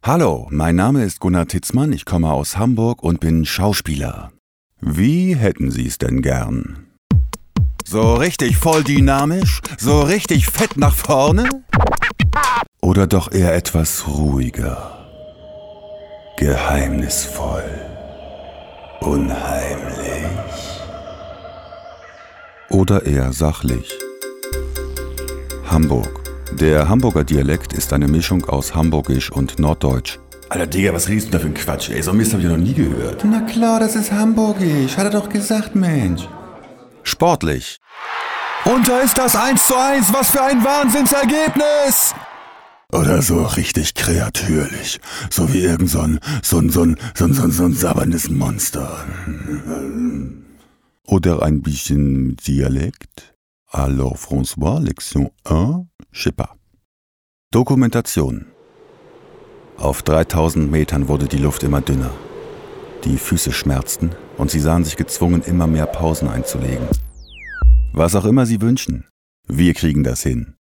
Hallo, mein Name ist Gunnar Titzmann, ich komme aus Hamburg und bin Schauspieler. Wie hätten Sie es denn gern? So richtig voll dynamisch? So richtig fett nach vorne? Oder doch eher etwas ruhiger? Geheimnisvoll? Unheimlich? Oder eher sachlich? Hamburg. Der Hamburger Dialekt ist eine Mischung aus Hamburgisch und Norddeutsch. Alter Digga, was redest du da für ein Quatsch, ey? So einen Mist hab ich noch nie gehört. Na klar, das ist Hamburgisch, hat er doch gesagt, Mensch. Sportlich. Und da ist das 1:1, was für ein Wahnsinnsergebnis! Oder so richtig kreatürlich, so wie irgend so ein sabberndes Monster. Oder ein bisschen Dialekt. Alors François, Lection 1, je sais pas. Dokumentation. Auf 3000 Metern wurde die Luft immer dünner. Die Füße schmerzten und sie sahen sich gezwungen, immer mehr Pausen einzulegen. Was auch immer sie wünschen, wir kriegen das hin.